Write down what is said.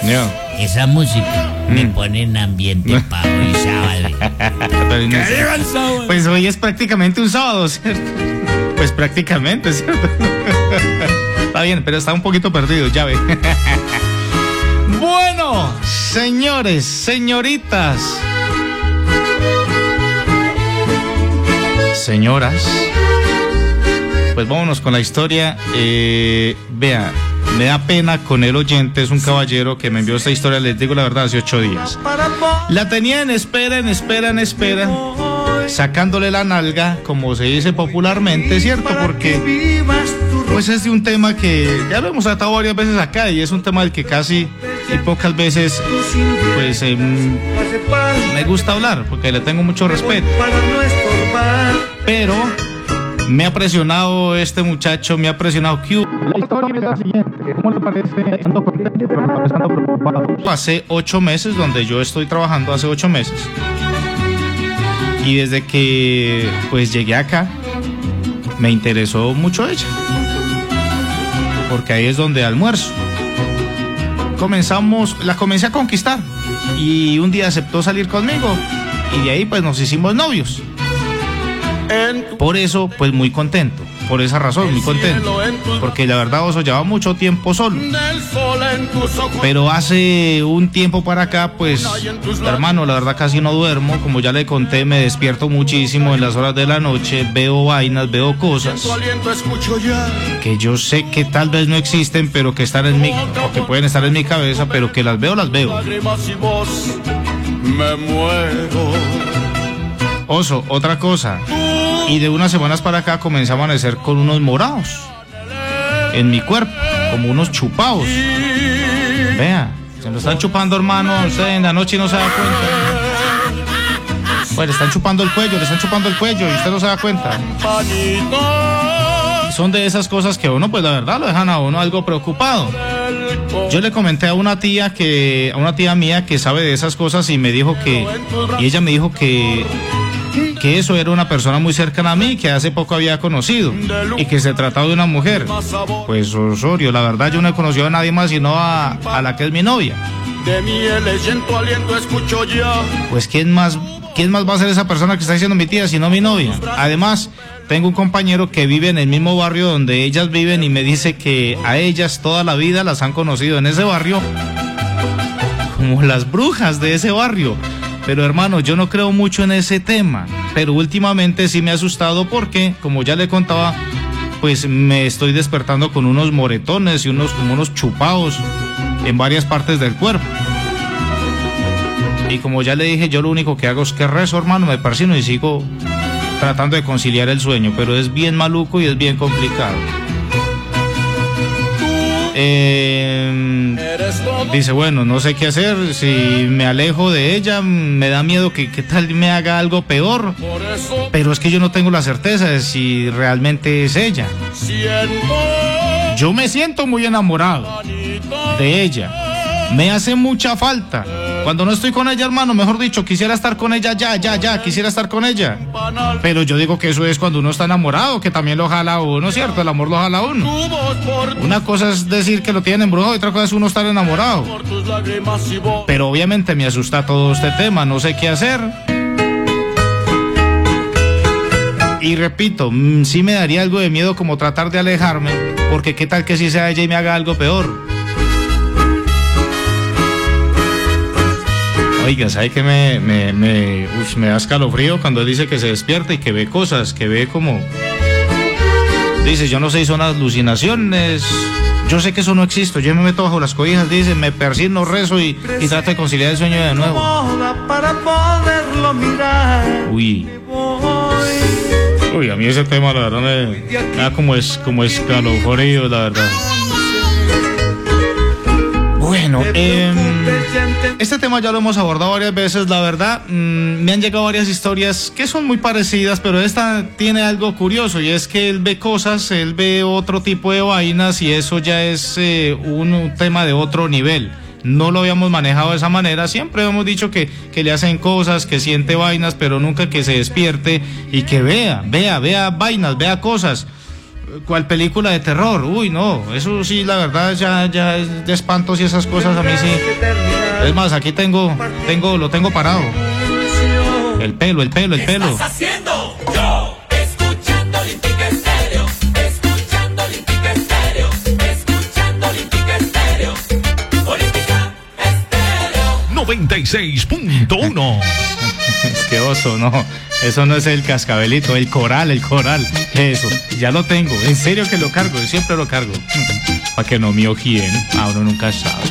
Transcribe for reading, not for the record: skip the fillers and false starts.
Esa música me pone en ambiente para hoy sábado. Pues hoy es prácticamente un sábado, ¿cierto? Pues prácticamente, ¿cierto? Está bien, pero está un poquito perdido, ya ve. Bueno, señores, señoritas, señoras, pues vámonos con la historia. Vea, me da pena con el oyente, es un caballero que me envió esta historia, les digo la verdad, hace 8 días. La tenía en espera, sacándole la nalga, como se dice popularmente, ¿cierto? Porque pues es de un tema que ya lo hemos tratado varias veces acá y es un tema del que casi y pocas veces pues me gusta hablar, porque le tengo mucho respeto. Pero me ha presionado este muchacho, me ha presionado. La historia es la siguiente. ¿Cómo le parece? Hace 8 meses, donde yo estoy trabajando hace 8 meses. Y desde que pues llegué acá, me interesó mucho ella. Porque ahí es donde almuerzo. La comencé a conquistar. Y un día aceptó salir conmigo. Y de ahí pues nos hicimos novios. Por eso, pues muy contento. Por esa razón, muy contento. Porque la verdad, Oso, lleva mucho tiempo solo. Pero hace un tiempo para acá, pues, hermano, la verdad casi no duermo. Como ya le conté, me despierto muchísimo en las horas de la noche. Veo vainas, veo cosas que yo sé que tal vez no existen, pero que están en mí, o que pueden estar en mi cabeza, pero que las veo, Me muero. Oso, otra cosa. Y de unas semanas para acá comencé a amanecer con unos morados en mi cuerpo, como unos chupados. Vea, se lo están chupando, hermano. Usted en la noche no se da cuenta. Pues le están chupando el cuello y usted no se da cuenta. Son de esas cosas que uno, pues la verdad, lo dejan a uno algo preocupado. Yo le comenté a una tía mía que sabe de esas cosas y ella me dijo que eso era una persona muy cercana a mí, que hace poco había conocido, y que se trataba de una mujer. Pues Osorio, la verdad yo no he conocido a nadie más sino a la que es mi novia. Pues ¿quién más va a ser esa persona que está diciendo mi tía sino mi novia? Además, tengo un compañero que vive en el mismo barrio donde ellas viven y me dice que a ellas toda la vida las han conocido en ese barrio como las brujas de ese barrio. Pero hermano, yo no creo mucho en ese tema, pero últimamente sí me ha asustado porque, como ya le contaba, pues me estoy despertando con unos moretones y como unos chupados en varias partes del cuerpo. Y como ya le dije, yo lo único que hago es que rezo, hermano, me persino y sigo tratando de conciliar el sueño, pero es bien maluco y es bien complicado. Dice, bueno, no sé qué hacer, si me alejo de ella, me da miedo que tal me haga algo peor, pero es que yo no tengo la certeza de si realmente es ella. Yo me siento muy enamorado de ella, me hace mucha falta. Cuando no estoy con ella, hermano, mejor dicho, quisiera estar con ella ya, quisiera estar con ella. Pero yo digo que eso es cuando uno está enamorado, que también lo jala a uno, ¿cierto? El amor lo jala a uno. Una cosa es decir que lo tienen embrujado y otra cosa es uno estar enamorado. Pero obviamente me asusta todo este tema, no sé qué hacer. Y repito, sí me daría algo de miedo como tratar de alejarme, porque qué tal que si sea ella y me haga algo peor. Oiga, ¿sabe qué me da escalofrío cuando él dice que se despierta y que ve cosas, que ve como... Dice, yo no sé si son alucinaciones, yo sé que eso no existe, yo me meto bajo las cobijas, dice, me persigno, rezo y trato de conciliar el sueño de nuevo. Uy, a mí ese tema la verdad me da como escalofrío, la verdad. Bueno, este tema ya lo hemos abordado varias veces, la verdad, me han llegado varias historias que son muy parecidas, pero esta tiene algo curioso y es que él ve cosas, él ve otro tipo de vainas y eso ya es un tema de otro nivel. No lo habíamos manejado de esa manera, siempre hemos dicho que le hacen cosas, que siente vainas, pero nunca que se despierte y que vea vainas, vea cosas. ¿Cuál película de terror? Uy, no, eso sí, la verdad ya es de espantos y esas cosas a mí sí. Es más, aquí lo tengo parado. El pelo. ¿Qué estás haciendo? Yo, escuchando Olímpica Estéreo, escuchando Olímpica Estéreo, escuchando Olímpica Estéreo, Olímpica Estéreo 96.1. Es que oso, no, eso no es el cascabelito, el coral, eso, ya lo tengo, en serio que lo cargo, siempre lo cargo, para que no me ojien, uno nunca sabe.